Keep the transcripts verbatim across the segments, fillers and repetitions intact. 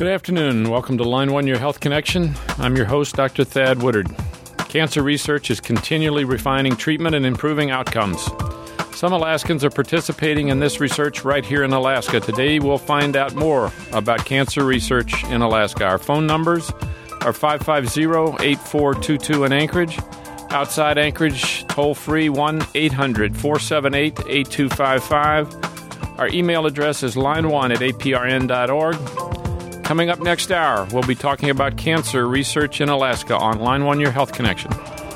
Good afternoon. Welcome to Line One, Your Health Connection. I'm your host, Doctor Thad Woodard. Cancer research is continually refining treatment and improving outcomes. Some Alaskans are participating in this research right here in Alaska. Today, we'll find out more about cancer research in Alaska. Our phone numbers are five five zero, eight four two two in Anchorage. Outside Anchorage, toll-free one eight hundred, four seven eight, eight two five five. Our email address is line one at a p r n dot org. Coming up next hour, we'll be talking about cancer research in Alaska on Line One, Your Health Connection.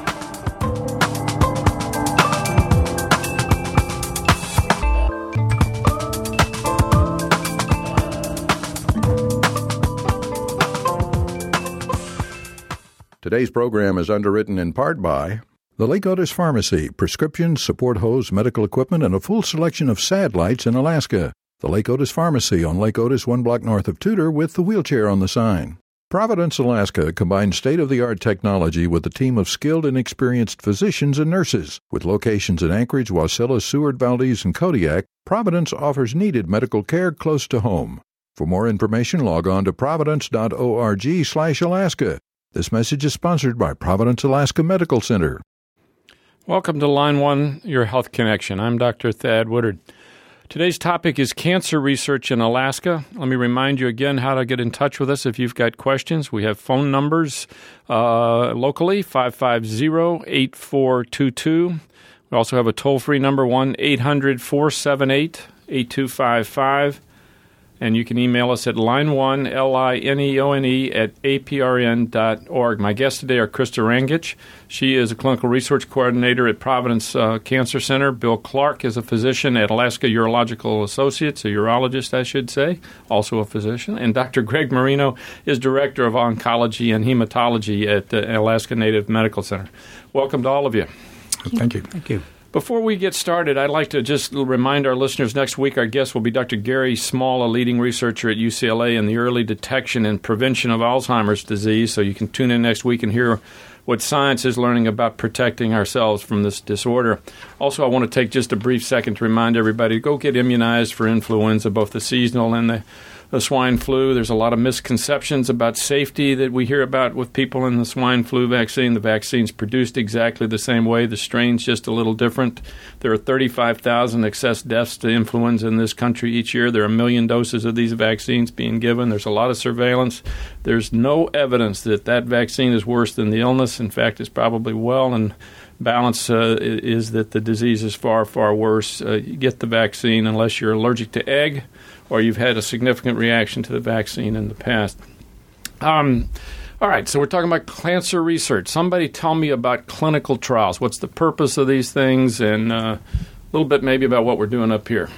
Today's program is underwritten in part by the Lake Otis Pharmacy, prescriptions, support hose, medical equipment, and a full selection of sad lights in Alaska. The Lake Otis Pharmacy on Lake Otis, one block north of Tudor, with the wheelchair on the sign. Providence, Alaska combines state-of-the-art technology with a team of skilled and experienced physicians and nurses. With locations in Anchorage, Wasilla, Seward, Valdez, and Kodiak, Providence offers needed medical care close to home. For more information, log on to providence dot org slash Alaska. This message is sponsored by Providence Alaska Medical Center. Welcome to Line One, Your Health Connection. I'm Doctor Thad Woodard. Today's topic is cancer research in Alaska. Let me remind you again how to get in touch with us if you've got questions. We have phone numbers uh, locally, five five zero, eight four two two. We also have a toll-free number, one eight hundred, four seven eight, eight two five five. And you can email us at line one, L I N E O N E, at a p r n dot org. My guests today are Krista Rangich. She is a clinical research coordinator at Providence uh, Cancer Center. Bill Clark is a physician at Alaska Urological Associates, a urologist, I should say, also a physician. And Doctor Greg Marino is director of oncology and hematology at the Alaska Native Medical Center. Welcome to all of you. Thank you. Thank you. Before we get started, I'd like to just remind our listeners next week our guest will be Doctor Gary Small, a leading researcher at U C L A in the early detection and prevention of Alzheimer's disease. So you can tune in next week and hear what science is learning about protecting ourselves from this disorder. Also, I want to take just a brief second to remind everybody to go get immunized for influenza, both the seasonal and the The swine flu. There's a lot of misconceptions about safety that we hear about with people in the swine flu vaccine. The vaccine's produced exactly the same way. The strain's just a little different. There are thirty-five thousand excess deaths to influenza in this country each year. There are a million doses of these vaccines being given. There's a lot of surveillance. There's no evidence that that vaccine is worse than the illness. In fact, it's probably well and balance uh, is that the disease is far, far worse. Uh, you get the vaccine unless you're allergic to egg or you've had a significant reaction to the vaccine in the past. Um, all right, so we're talking about cancer research. Somebody tell me about clinical trials. What's the purpose of these things, and uh, a little bit maybe about what we're doing up here.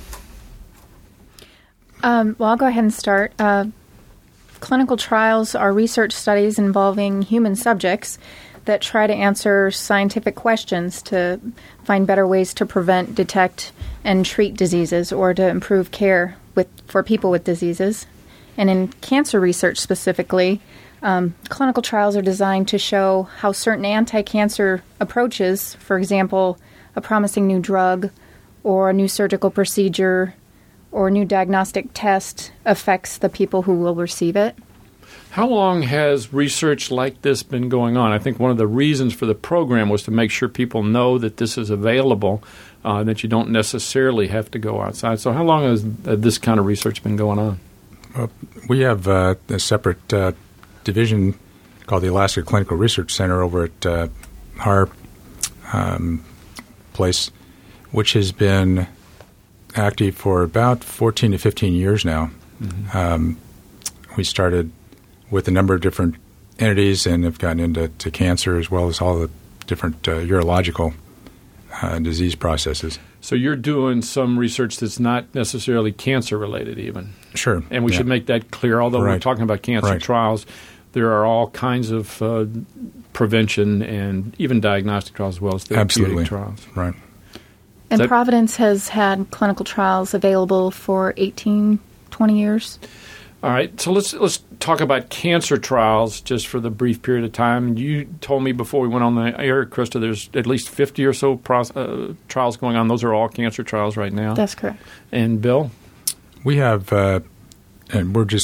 Um, well, I'll go ahead and start. Uh, clinical trials are research studies involving human subjects that try to answer scientific questions to find better ways to prevent, detect, and treat diseases or to improve care with for people with diseases. And in cancer research specifically, um, clinical trials are designed to show how certain anti-cancer approaches, for example, a promising new drug or a new surgical procedure or a new diagnostic test, affects the people who will receive it. How long has research like this been going on? I think one of the reasons for the program was to make sure people know that this is available, uh, that you don't necessarily have to go outside. So how long has uh, this kind of research been going on? Well, we have uh, a separate uh, division called the Alaska Clinical Research Center over at uh, our um, place, which has been active for about fourteen to fifteen years now. Mm-hmm. Um, we started with a number of different entities and have gotten into to cancer as well as all the different uh, urological uh, disease processes. So you're doing some research that's not necessarily cancer-related even. Sure. And we yeah. should make that clear. Although right. we're talking about cancer right. trials, there are all kinds of uh, prevention and even diagnostic trials as well as therapeutic Absolutely. trials. Right. And that, Providence has had clinical trials available for eighteen, twenty years. All right, so let's let's talk about cancer trials just for the brief period of time. You told me before we went on the air, Krista, there's at least fifty or so pro- uh, trials going on. Those are all cancer trials right now. That's correct. And Bill? We have, uh, and we're just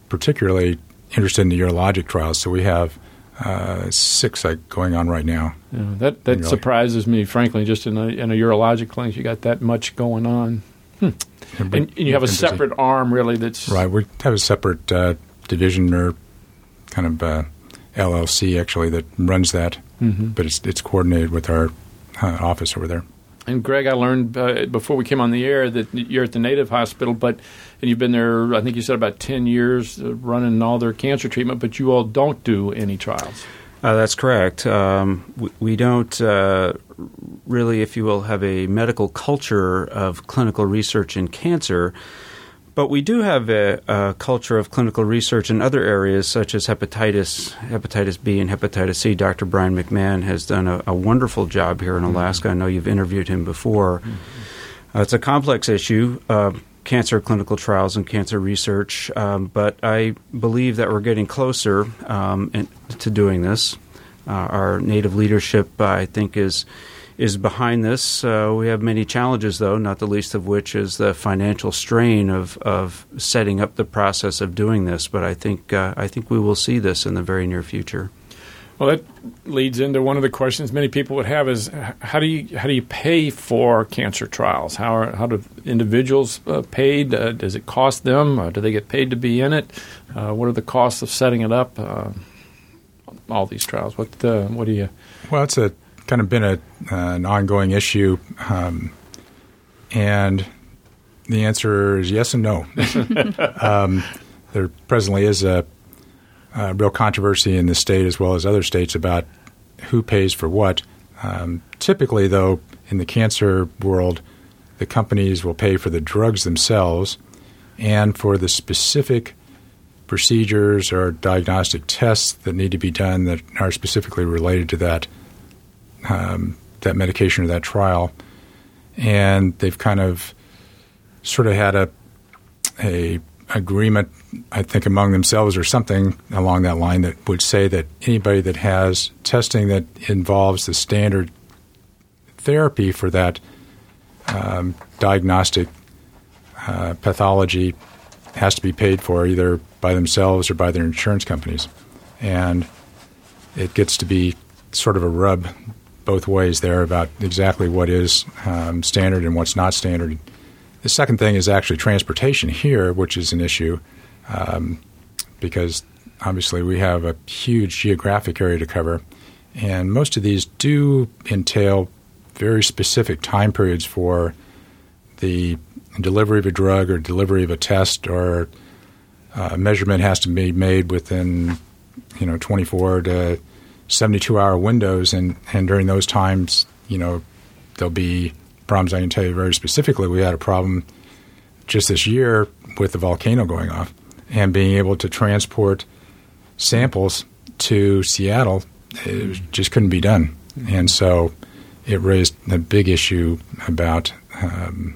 particularly interested in the urologic trials. So we have uh, six like, going on right now. Yeah, that that surprises me, frankly. Just in a, in a urologic clinic, you got that much going on. Hmm. And, and you have a separate busy. arm, really. That's right. We have a separate uh, division or kind of uh, L L C actually that runs that, mm-hmm. but it's it's coordinated with our uh, office over there. And Greg, I learned uh, before we came on the air that you're at the Native Hospital, but and you've been there, I think you said about ten years uh, running all their cancer treatment, but you all don't do any trials. Uh, that's correct. Um, we, we don't uh, really, if you will, have a medical culture of clinical research in cancer, but we do have a, a culture of clinical research in other areas such as hepatitis, hepatitis B and hepatitis C. Doctor Brian McMahon has done a, a wonderful job here in Alaska. Mm-hmm. I know you've interviewed him before. Mm-hmm. Uh, it's a complex issue. Uh, cancer clinical trials and cancer research, um, but I believe that we're getting closer um, in, to doing this. Uh, our Native leadership, uh, I think, is is behind this. Uh, we have many challenges, though, not the least of which is the financial strain of, of setting up the process of doing this. But I think uh, I think we will see this in the very near future. Well, that leads into one of the questions many people would have is how do you how do you pay for cancer trials? How are, how do individuals uh, paid? Uh, does it cost them? Uh, do they get paid to be in it? Uh, what are the costs of setting it up? Uh, all these trials. What uh, what do you? Well, it's a kind of been a uh, an ongoing issue, um, and the answer is yes and no. um, there presently is a Uh, real controversy in the state as well as other states about who pays for what. Um, typically, though, in the cancer world, the companies will pay for the drugs themselves and for the specific procedures or diagnostic tests that need to be done that are specifically related to that um, that medication or that trial. And they've kind of sort of had a a agreement, I think, among themselves or something along that line that would say that anybody that has testing that involves the standard therapy for that um, diagnostic uh, pathology has to be paid for either by themselves or by their insurance companies. And it gets to be sort of a rub both ways there about exactly what is um, standard and what's not standard. The second thing is actually transportation here, which is an issue um, because obviously we have a huge geographic area to cover, and most of these do entail very specific time periods for the delivery of a drug or delivery of a test, or uh, a measurement has to be made within, you know, twenty-four to seventy-two hour windows, and, and during those times, you know, there'll be problems. I can tell you very specifically, we had a problem just this year with the volcano going off, and being able to transport samples to Seattle, it just couldn't be done. And so it raised a big issue about um,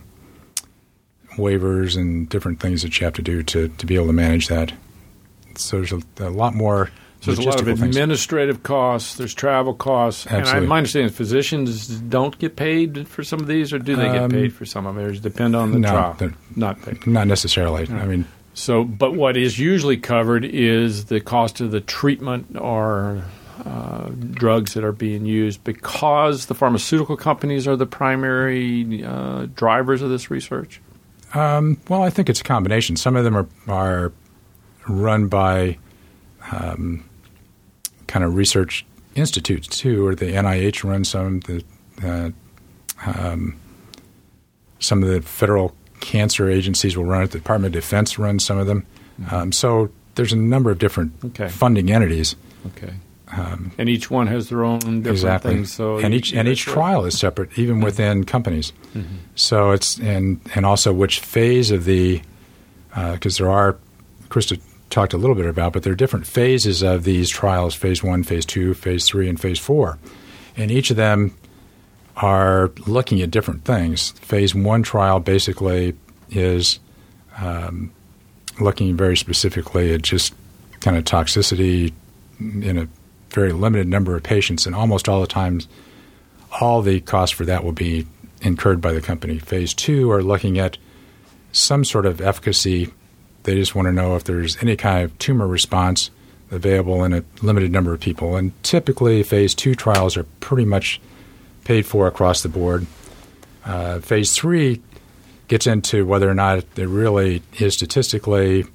waivers and different things that you have to do to, to be able to manage that. So there's a, a lot more. So there's a lot of administrative things. costs. There's travel costs. Absolutely. And I, my understanding is physicians don't get paid for some of these, or do they get um, paid for some of them? Or does it depend on the no, trial? Not paid. Not necessarily. Right. I mean, so, but what is usually covered is the cost of the treatment or uh, drugs that are being used, because the pharmaceutical companies are the primary uh, drivers of this research. Um, well, I think it's a combination. Some of them are are run by um, kind of research institutes too, or the N I H runs some. The uh, um, some of the federal cancer agencies will run it. The Department of Defense runs some of them. Mm-hmm. Um, so there's a number of different okay. funding entities. Okay. Um, and each one has their own different exactly. things. So and each and each trial is separate, even mm-hmm. within companies. Mm-hmm. So it's and and also which phase of the because uh, there are Krista talked a little bit about, but there are different phases of these trials: phase one, phase two, phase three, and phase four, and each of them are looking at different things. Phase one trial basically is um, looking very specifically at just kind of toxicity in a very limited number of patients, and almost all the times, all the costs for that will be incurred by the company. Phase two are looking at some sort of efficacy They just want to know if there's any kind of tumor response available in a limited number of people. And typically, phase two trials are pretty much paid for across the board. Uh, phase three gets into whether or not it really is statistically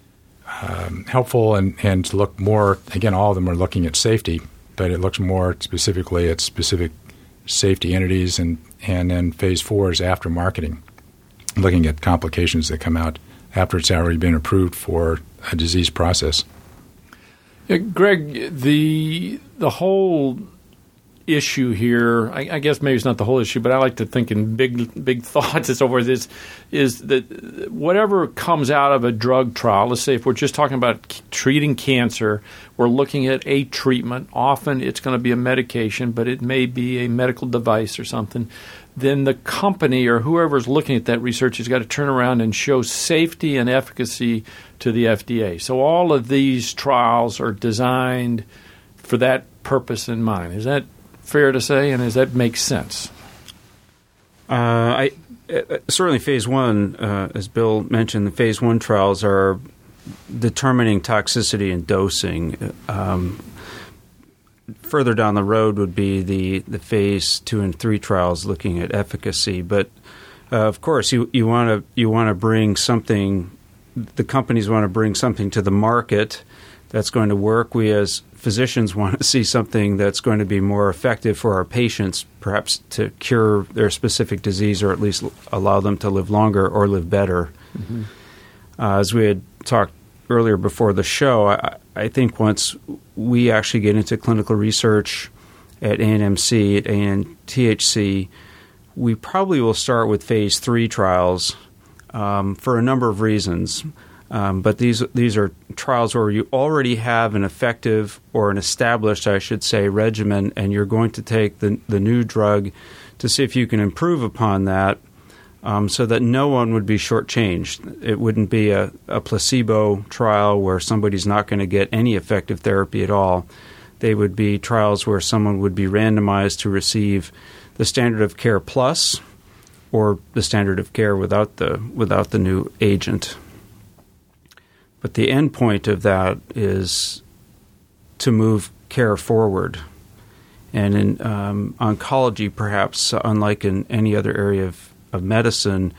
um, helpful and, and to look more, again, all of them are looking at safety, but it looks more specifically at specific safety entities, and, and then phase four is after marketing, looking at complications that come out after it's already been approved for a disease process. Yeah, Greg, the the whole issue here, I, I guess maybe it's not the whole issue, but I like to think in big big thoughts and so forth, is, is that whatever comes out of a drug trial, let's say if we're just talking about c- treating cancer, we're looking at a treatment. Often it's going to be a medication, but it may be a medical device or something. Then the company or whoever's looking at that research has got to turn around and show safety and efficacy to the F D A. So all of these trials are designed for that purpose in mind. Is that fair to say, and does that make sense? Uh, I uh, certainly phase one, uh, as Bill mentioned, the phase one trials are determining toxicity and dosing. Um, further down the road would be the, the phase two and three trials looking at efficacy. But uh, of course, you you want to you want to bring something. The companies want to bring something to the market that's going to work. We as physicians want to see something that's going to be more effective for our patients, perhaps to cure their specific disease or at least allow them to live longer or live better. Mm-hmm. Uh, as we had talked earlier before the show, I, I think once we actually get into clinical research at A N M C, at A N T H C, we probably will start with phase three trials um, for a number of reasons. Um, but these these are trials where you already have an effective or an established, I should say, regimen, and you're going to take the the new drug to see if you can improve upon that, um, so that no one would be shortchanged. It wouldn't be a, a placebo trial where somebody's not going to get any effective therapy at all. They would be trials where someone would be randomized to receive the standard of care plus or the standard of care without the without the new agent. But the end point of that is to move care forward. And in um, oncology, perhaps, unlike in any other area of, of medicine,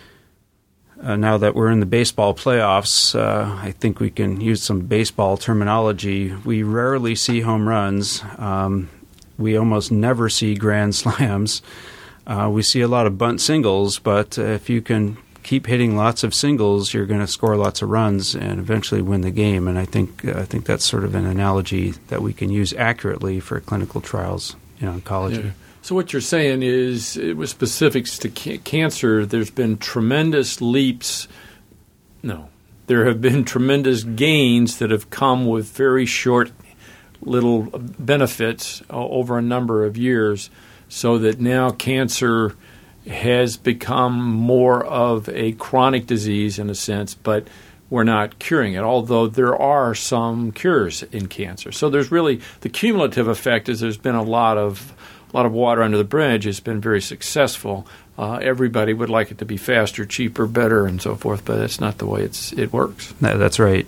uh, now that we're in the baseball playoffs, uh, I think we can use some baseball terminology. We rarely see home runs. Um, we almost never see grand slams. Uh, we see a lot of bunt singles, but uh, if you can keep hitting lots of singles, you're going to score lots of runs and eventually win the game. And I think uh, I think that's sort of an analogy that we can use accurately for clinical trials in oncology. Yeah. So what you're saying is, with specifics to ca- cancer, there's been tremendous leaps. No, there have been tremendous gains that have come with very short little benefits uh, over a number of years, so that now cancer has become more of a chronic disease in a sense, but we're not curing it, although there are some cures in cancer. So there's really the cumulative effect is there's been a lot of a lot of water under the bridge. It's been very successful. Uh, everybody would like it to be faster, cheaper, better, and so forth, but that's not the way it's it works. No, that's right.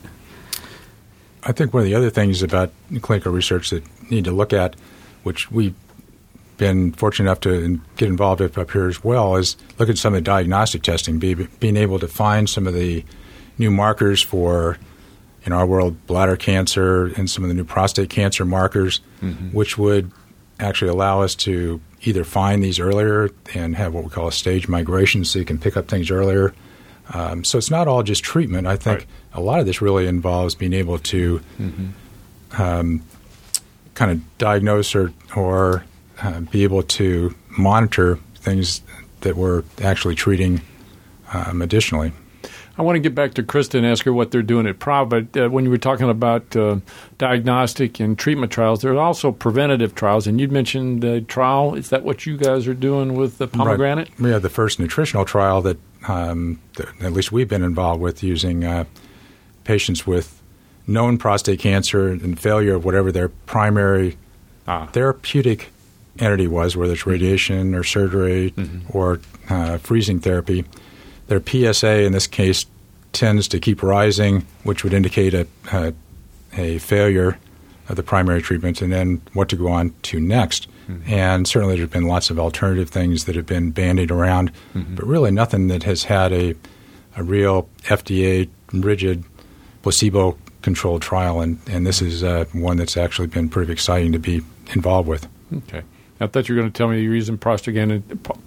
I think one of the other things about clinical research that you need to look at, which we've been fortunate enough to get involved with up here as well, is look at some of the diagnostic testing, be, being able to find some of the new markers for, in our world, bladder cancer and some of the new prostate cancer markers, mm-hmm. which would actually allow us to either find these earlier and have what we call a stage migration so you can pick up things earlier. Um, so it's not all just treatment. I think right. a lot of this really involves being able to mm-hmm. um, kind of diagnose or, or uh, be able to monitor things that we're actually treating um, additionally. I want to get back to Krista and ask her what they're doing at P R O V, but uh, when you were talking about uh, diagnostic and treatment trials, there are also preventative trials, and you'd mentioned the trial. Is that what you guys are doing with the pomegranate? Right. We have the first nutritional trial that, um, that at least we've been involved with, using uh, patients with known prostate cancer and failure of whatever their primary ah. therapeutic entity was, whether it's radiation or surgery mm-hmm. or uh, freezing therapy. Their P S A in this case tends to keep rising, which would indicate a, a, a failure of the primary treatment, and then what to go on to next. Mm-hmm. And certainly there have been lots of alternative things that have been bandied around, mm-hmm. but really nothing that has had a, a real F D A rigid placebo-controlled trial, and, and this is uh, one that's actually been pretty exciting to be involved with. Okay. I thought you were going to tell me you're using prostaglandin,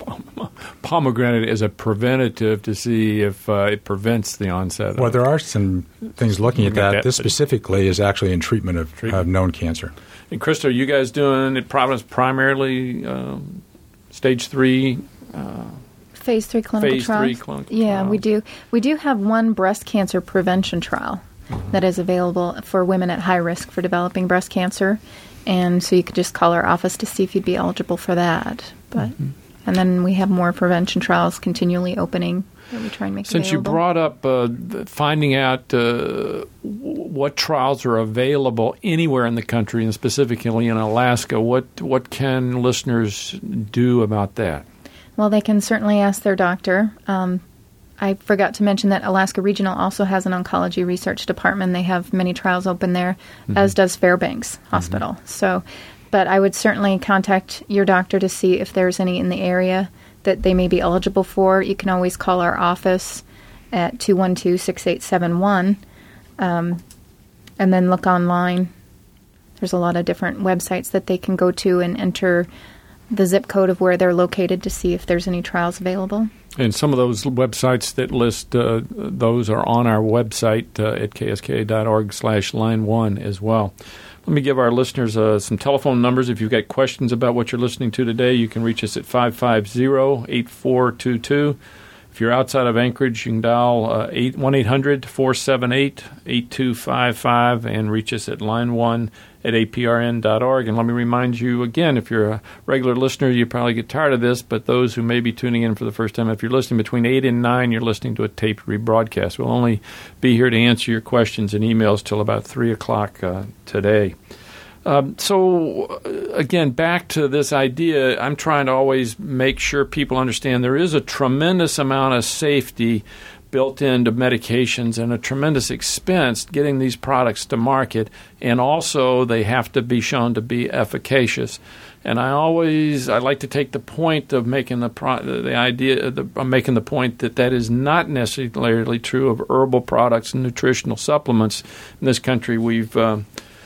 pomegranate as a preventative to see if uh, it prevents the onset. Well, of there are some things looking at that. that. This specifically is actually in treatment of, treatment. of known cancer. And Krista, are you guys doing at Providence primarily um, stage three? Uh, phase three clinical phase trials? Phase three clinical Yeah, trials. we do. We do have one breast cancer prevention trial mm-hmm. that is available for women at high risk for developing breast cancer. And so you could just call our office to see if you'd be eligible for that. But mm-hmm. And then we have more prevention trials continually opening that we try and make Since available. you brought up uh, finding out uh, what trials are available anywhere in the country, and specifically in Alaska, what what can listeners do about that? Well, they can certainly ask their doctor. Um, I forgot to mention that Alaska Regional also has an oncology research department. They have many trials open there, mm-hmm. as does Fairbanks Hospital. Mm-hmm. So, but I would certainly contact your doctor to see if there's any in the area that they may be eligible for. You can always call our office at two one two, six eight seven one, um, and then look online. There's a lot of different websites that they can go to and enter the zip code of where they're located to see if there's any trials available. And some of those websites that list uh, those are on our website uh, at k s k a dot org slash line one as well. Let me give our listeners uh, some telephone numbers. If you've got questions about what you're listening to today, you can reach us at five five zero, eight four two two. If you're outside of Anchorage, you can dial uh, one eight hundred, four seven eight, eight two five five and reach us at line one at a p r n dot org. And let me remind you again, if you're a regular listener, you probably get tired of this, but those who may be tuning in for the first time, if you're listening between eight and nine, you're listening to a taped rebroadcast. We'll only be here to answer your questions and emails till about three o'clock uh, today. Um, so, uh, again, back to this idea, I'm trying to always make sure people understand there is a tremendous amount of safety built into medications and a tremendous expense getting these products to market, and also they have to be shown to be efficacious. And I always I like to take the point of making the pro, the idea the, of making the point that that is not necessarily true of herbal products and nutritional supplements. In this country, we've uh,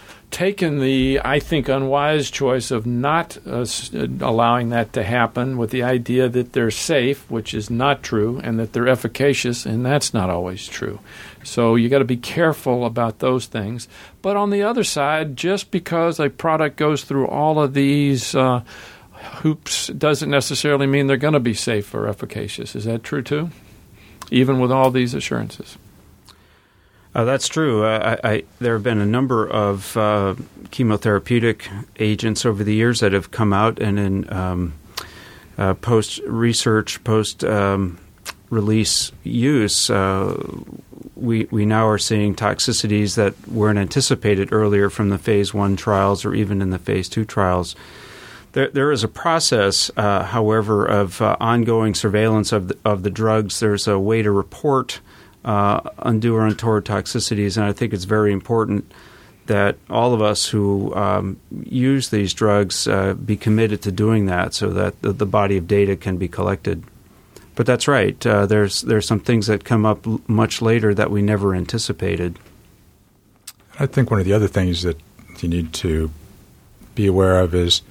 taken the, I think, unwise choice of not uh, allowing that to happen with the idea that they're safe, which is not true, and that they're efficacious, and that's not always true. So you got to be careful about those things. But on the other side, just because a product goes through all of these uh, hoops doesn't necessarily mean they're going to be safe or efficacious. Is that true too? Even with all these assurances? Uh, that's true. Uh, I, I, there have been a number of uh, chemotherapeutic agents over the years that have come out, and in um, uh, post-research, post-release um, use, uh, we we now are seeing toxicities that weren't anticipated earlier from the phase one trials or even in the phase two trials. There, there is a process, uh, however, of uh, ongoing surveillance of the, of the drugs. There's a way to report Uh, undue or untoward toxicities, and I think it's very important that all of us who um, use these drugs uh, be committed to doing that, so that the, the body of data can be collected. But that's right. Uh, there's there's some things that come up l- much later that we never anticipated. I think one of the other things that you need to be aware of is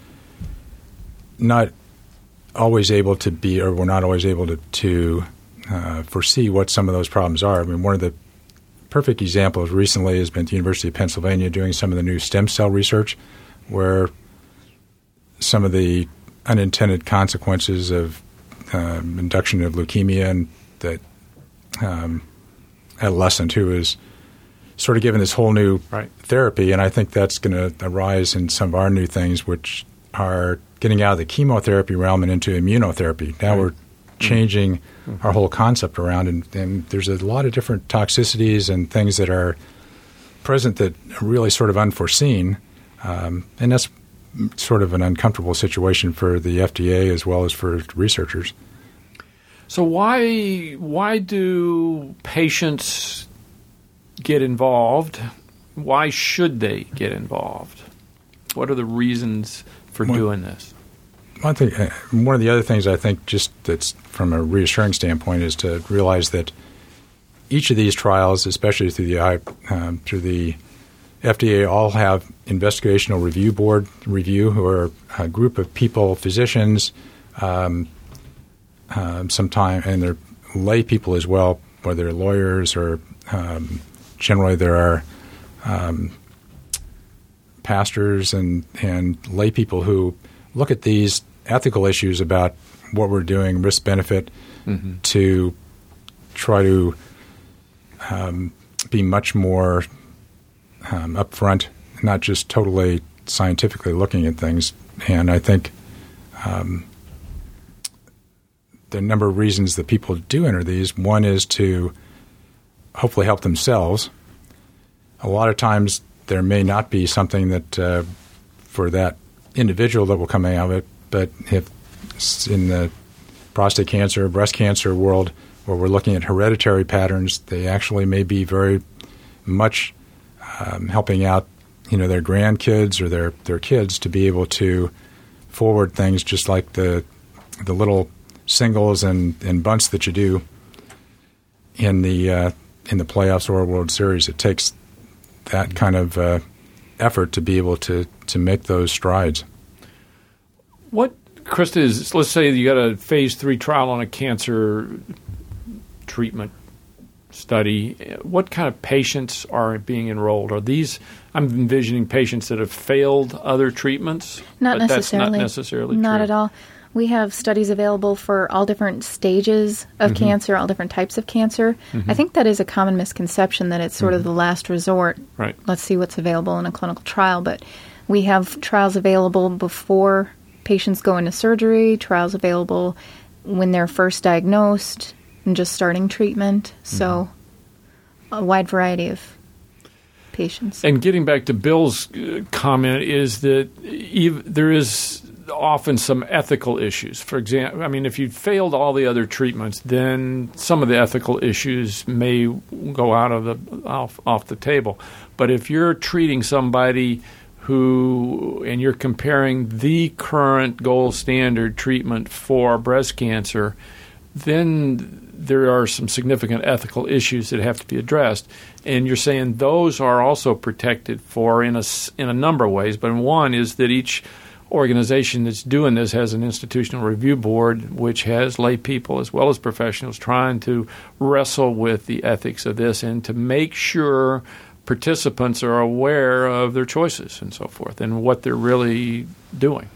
not always able to be, or we're not always able to, to Uh, foresee what some of those problems are. I mean, one of the perfect examples recently has been the University of Pennsylvania doing some of the new stem cell research, where some of the unintended consequences of um, induction of leukemia and that um, adolescent who is sort of given this whole new right. therapy, and I think that's going to arise in some of our new things, which are getting out of the chemotherapy realm and into immunotherapy. Now right. we're changing mm-hmm. our whole concept around, and, and there's a lot of different toxicities and things that are present that are really sort of unforeseen, um, and that's sort of an uncomfortable situation for the F D A as well as for researchers. So why why do patients get involved? Why should they get involved? What are the reasons for well, doing this? One thing, uh, one of the other things I think, just that's from a reassuring standpoint, is to realize that each of these trials, especially through the um, through the F D A, all have investigational review board review, who are a group of people, physicians, um, um, sometime, and they're lay people as well, whether they're lawyers or um, generally there are um, pastors and, and lay people who look at these ethical issues about what we're doing, risk-benefit, mm-hmm. to try to um, be much more um, upfront, not just totally scientifically looking at things. And I think um, the number of reasons that people do enter these, one is to hopefully help themselves. A lot of times there may not be something that uh, for that individual that will come out of it, but if in the prostate cancer, breast cancer world where we're looking at hereditary patterns, they actually may be very much um, helping out, you know, their grandkids or their, their kids to be able to forward things just like the the little singles and, and bunts that you do in the uh, in the playoffs or World Series. It takes that kind of uh, effort to be able to, to make those strides. What, Krista, is, let's say you got a phase three trial on a cancer treatment study. What kind of patients are being enrolled? Are these, I'm envisioning patients that have failed other treatments? Not but necessarily. That's not necessarily Not true. at all. We have studies available for all different stages of mm-hmm. cancer, all different types of cancer. Mm-hmm. I think that is a common misconception that it's sort mm-hmm. of the last resort. Right. Let's see what's available in a clinical trial. But we have trials available before patients go into surgery, trials available when they're first diagnosed and just starting treatment. So mm-hmm. a wide variety of patients. And getting back to Bill's uh, comment is that ev- there is often some ethical issues. For example, I mean, if you failed all the other treatments, then some of the ethical issues may go out of the off, off the table. But if you're treating somebody who, and you're comparing the current gold standard treatment for breast cancer, then there are some significant ethical issues that have to be addressed. And you're saying those are also protected for in a, in a number of ways. But one is that each organization that's doing this has an institutional review board which has lay people as well as professionals trying to wrestle with the ethics of this and to make sure participants are aware of their choices and so forth and what they're really doing.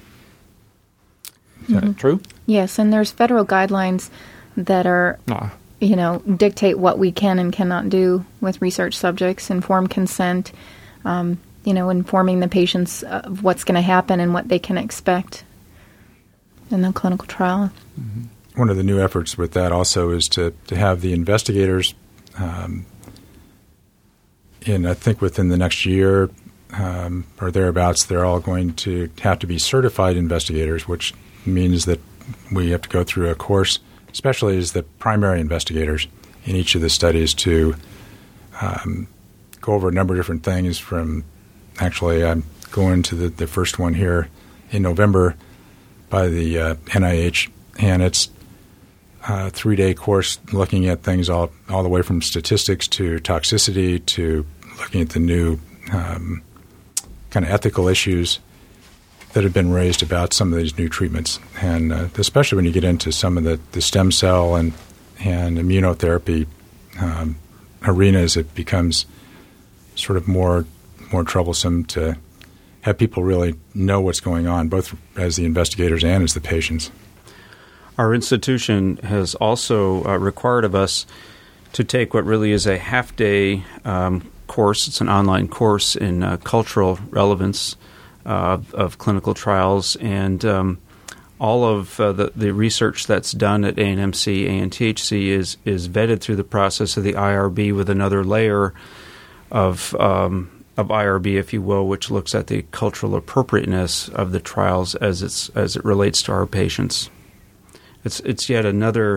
Is mm-hmm. that true? Yes, and there's federal guidelines that are, ah. you know, dictate what we can and cannot do with research subjects, informed consent, um, you know, informing the patients of what's going to happen and what they can expect in the clinical trial. Mm-hmm. One of the new efforts with that also is to, to have the investigators, um, in I think within the next year um, or thereabouts, they're all going to have to be certified investigators, which means that we have to go through a course, especially as the primary investigators in each of the studies, to um, go over a number of different things from Actually, I'm going to the, the first one here in November by the uh, N I H, and it's a three-day course looking at things all all the way from statistics to toxicity to looking at the new um, kind of ethical issues that have been raised about some of these new treatments. And uh, especially when you get into some of the, the stem cell and, and immunotherapy um, arenas, it becomes sort of more more troublesome to have people really know what's going on, both as the investigators and as the patients. Our institution has also uh, required of us to take what really is a half-day um, course. It's an online course in uh, cultural relevance uh, of clinical trials, and um, all of uh, the, the research that's done at A N M C, A N T H C is, is vetted through the process of the I R B with another layer of um, of I R B, if you will, which looks at the cultural appropriateness of the trials as it's as it relates to our patients. It's it's yet another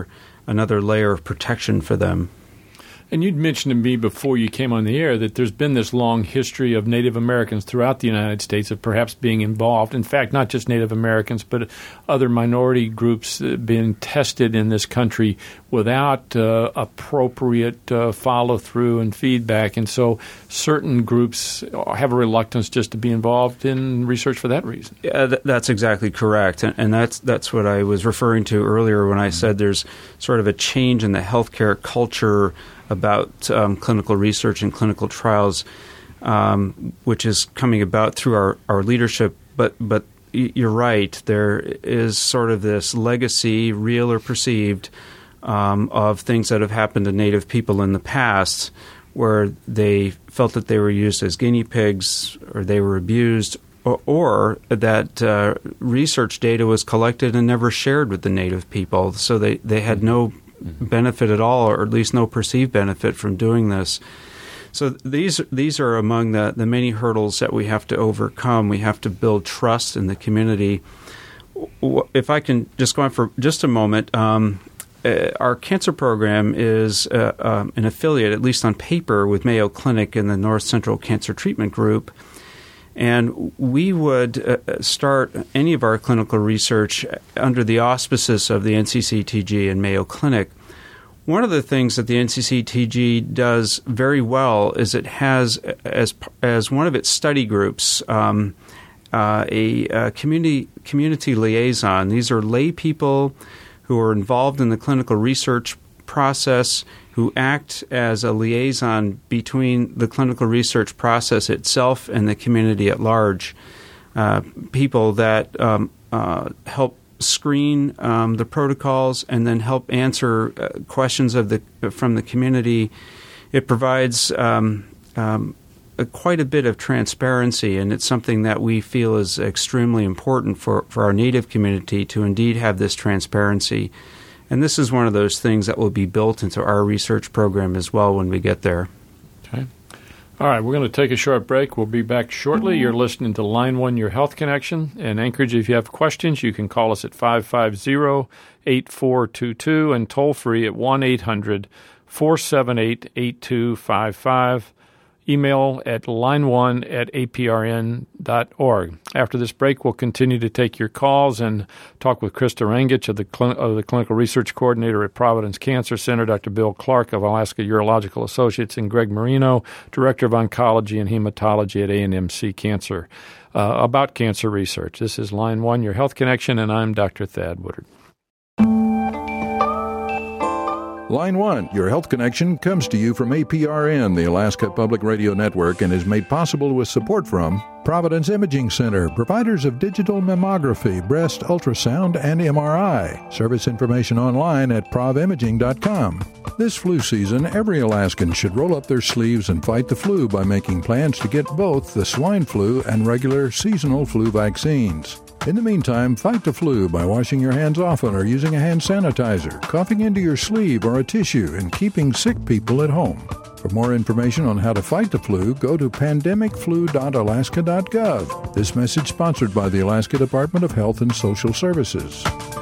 another layer of protection for them. And you'd mentioned to me before you came on the air that there's been this long history of Native Americans throughout the United States of perhaps being involved. In fact, not just Native Americans, but other minority groups being tested in this country without uh, appropriate uh, follow-through and feedback. And so certain groups have a reluctance just to be involved in research for that reason. Yeah, th- that's exactly correct. And, and that's that's what I was referring to earlier when I said there's sort of a change in the healthcare culture about um, clinical research and clinical trials, um, which is coming about through our, our leadership. But but you're right. There is sort of this legacy, real or perceived, um, of things that have happened to Native people in the past where they felt that they were used as guinea pigs or they were abused, or, or that uh, research data was collected and never shared with the Native people. So they, they had no benefit at all, or at least no perceived benefit from doing this. So these these are among the, the many hurdles that we have to overcome. We have to build trust in the community. If I can just go on for just a moment, um, uh, our cancer program is uh, um, an affiliate, at least on paper, with Mayo Clinic and the North Central Cancer Treatment Group. And we would uh, start any of our clinical research under the auspices of the N C C T G and Mayo Clinic. One of the things that the N C C T G does very well is it has as as one of its study groups um, uh, a, a community community liaison. These are lay people who are involved in the clinical research process, who act as a liaison between the clinical research process itself and the community at large. Uh, people that um, uh, help screen um, the protocols and then help answer uh, questions of the from the community. It provides um, um, a, quite a bit of transparency, and it's something that we feel is extremely important for, for our Native community to indeed have this transparency. And this is one of those things that will be built into our research program as well when we get there. Okay. All right, we're going to take a short break. We'll be back shortly. You're listening to Line one, Your Health Connection. In Anchorage, if you have questions, you can call us at five five zero, eight four two two and toll free at one eight hundred, four seven eight, eight two five five. Email at line one at a p r n dot org. After this break, we'll continue to take your calls and talk with Krista Rangich of the, Clin- of the Clinical Research Coordinator at Providence Cancer Center, Doctor Bill Clark of Alaska Urological Associates, and Greg Marino, Director of Oncology and Hematology at A and M C Cancer, uh, about cancer research. This is Line one, Your Health Connection, and I'm Doctor Thad Woodard. Line one, Your Health Connection, comes to you from A P R N, the Alaska Public Radio Network, and is made possible with support from Providence Imaging Center, providers of digital mammography, breast ultrasound, and M R I. Service information online at prov imaging dot com. This flu season, every Alaskan should roll up their sleeves and fight the flu by making plans to get both the swine flu and regular seasonal flu vaccines. In the meantime, fight the flu by washing your hands often or using a hand sanitizer, coughing into your sleeve or a tissue, and keeping sick people at home. For more information on how to fight the flu, go to pandemic flu dot alaska dot gov. This message sponsored by the Alaska Department of Health and Social Services.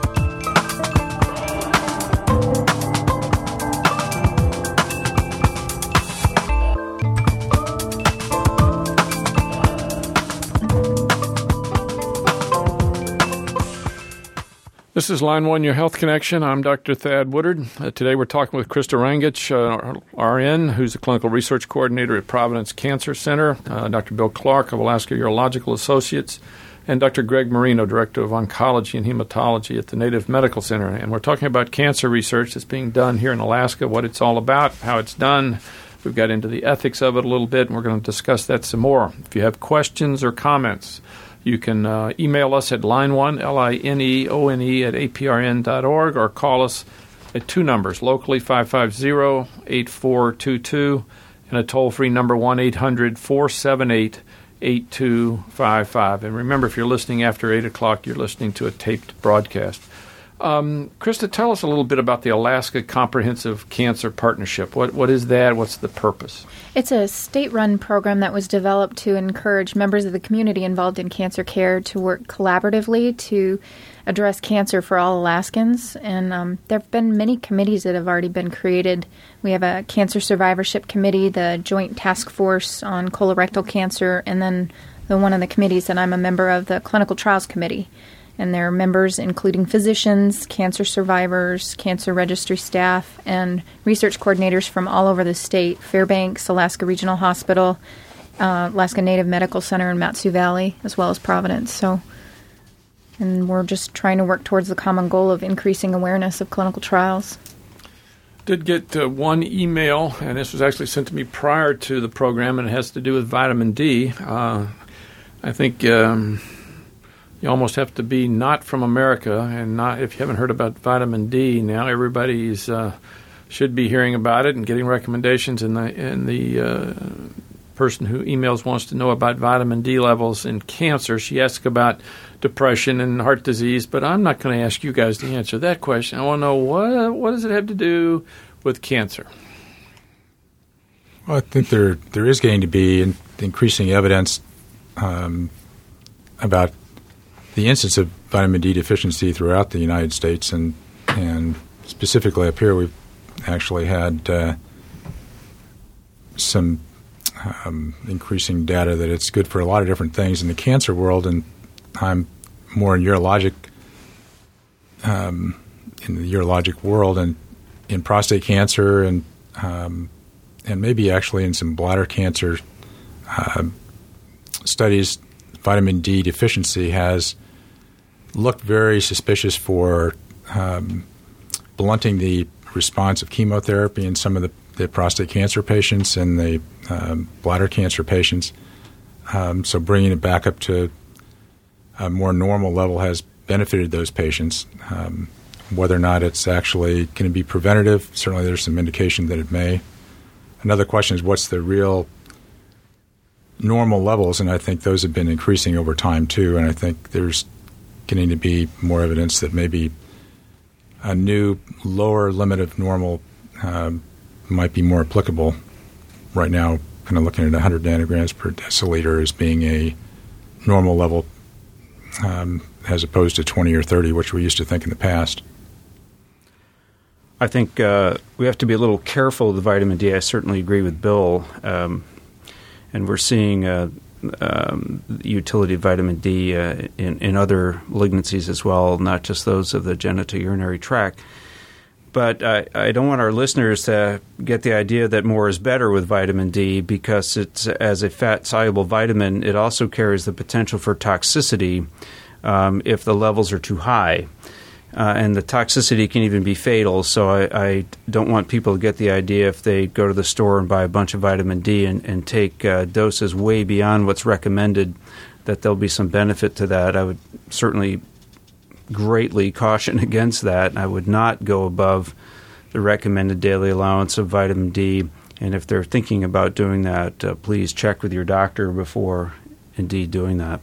This is Line one, Your Health Connection. I'm Doctor Thad Woodard. Uh, today we're talking with Krista Rangich, uh, R N, who's the Clinical Research Coordinator at Providence Cancer Center, uh, Doctor Bill Clark of Alaska Urological Associates, and Doctor Greg Marino, Director of Oncology and Hematology at the Native Medical Center. And we're talking about cancer research that's being done here in Alaska, what it's all about, how it's done. We've got into the ethics of it a little bit, and we're going to discuss that some more. If you have questions or comments, you can uh, email us at line one, L I N E O N E, at a p r n dot org, or call us at two numbers, locally five five zero, eight four two two, and a toll-free number one eight hundred, four seven eight, eight two five five. And remember, if you're listening after eight o'clock, you're listening to a taped broadcast. Um, Krista, tell us a little bit about the Alaska Comprehensive Cancer Partnership. What What is that? What's the purpose? It's a state-run program that was developed to encourage members of the community involved in cancer care to work collaboratively to address cancer for all Alaskans. And um, there have been many committees that have already been created. We have a Cancer Survivorship Committee, the Joint Task Force on Colorectal Cancer, and then the one of the committees that I'm a member of, the Clinical Trials Committee. And there are members including physicians, cancer survivors, cancer registry staff, and research coordinators from all over the state, Fairbanks, Alaska Regional Hospital, uh, Alaska Native Medical Center in Mat-Su Valley, as well as Providence. So, and we're just trying to work towards the common goal of increasing awareness of clinical trials. Did get uh, one email, and this was actually sent to me prior to the program, and it has to do with vitamin D. Uh, I think... Um, You almost have to be not from America, and not if you haven't heard about vitamin D. Now everybody's uh, should be hearing about it and getting recommendations. And the and the uh, person who emails wants to know about vitamin D levels in cancer. She asks about depression and heart disease, but I'm not going to ask you guys to answer that question. I want to know what what does it have to do with cancer? Well, I think there there is going to be in, increasing evidence um, about the incidence of vitamin D deficiency throughout the United States, and and specifically up here, we've actually had uh, some um, increasing data that it's good for a lot of different things in the cancer world, and I'm more in urologic um, in the urologic world, and in prostate cancer, and um, and maybe actually in some bladder cancer uh, studies. Vitamin D deficiency has looked very suspicious for um, blunting the response of chemotherapy in some of the, the prostate cancer patients and the um, bladder cancer patients. Um, so bringing it back up to a more normal level has benefited those patients. Um, whether or not it's actually going to be preventative, certainly there's some indication that it may. Another question is what's the real normal levels, and I think those have been increasing over time too, and I think there's getting to be more evidence that maybe a new lower limit of normal um, might be more applicable. Right now, kind of looking at one hundred nanograms per deciliter as being a normal level um, as opposed to twenty or thirty, which we used to think in the past. I think uh, we have to be a little careful with the vitamin D. I certainly agree with Bill. Um, and we're seeing uh, um, utility of vitamin D uh, in, in other malignancies as well, not just those of the genitourinary tract. But I, I don't want our listeners to get the idea that more is better with vitamin D, because it's as a fat-soluble vitamin, it also carries the potential for toxicity um, if the levels are too high. Uh, and the toxicity can even be fatal, so I, I don't want people to get the idea if they go to the store and buy a bunch of vitamin D and, and take uh, doses way beyond what's recommended, that there'll be some benefit to that. I would certainly greatly caution against that. I would not go above the recommended daily allowance of vitamin D, and if they're thinking about doing that, uh, please check with your doctor before indeed doing that.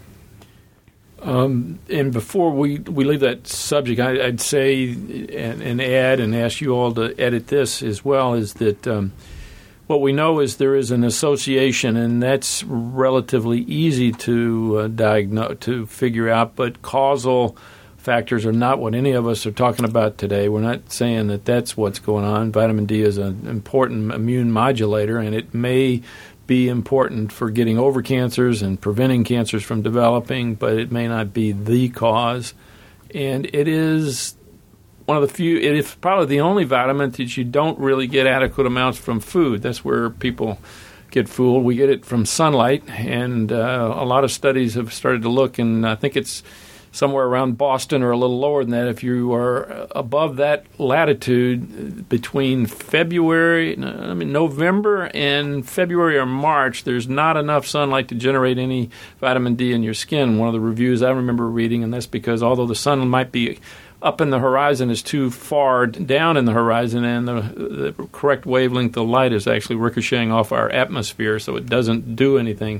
Um, and before we, we leave that subject, I, I'd say and, and add and ask you all to edit this as well, is that um, what we know is there is an association, and that's relatively easy to uh, diagnose, to figure out, but causal factors are not what any of us are talking about today. We're not saying that that's what's going on. Vitamin D is an important immune modulator, and it may be important for getting over cancers and preventing cancers from developing, but it may not be the cause. And it is one of the few, it is probably the only vitamin that you don't really get adequate amounts from food. That's where people get fooled. We get it from sunlight, and uh, a lot of studies have started to look, and I think it's somewhere around Boston or a little lower than that. If you are above that latitude between February, I mean November and February or March, there's not enough sunlight to generate any vitamin D in your skin. One of the reviews I remember reading, and that's because although the sun might be up in the horizon, is too far down in the horizon, and the, the correct wavelength of light is actually ricocheting off our atmosphere, so it doesn't do anything.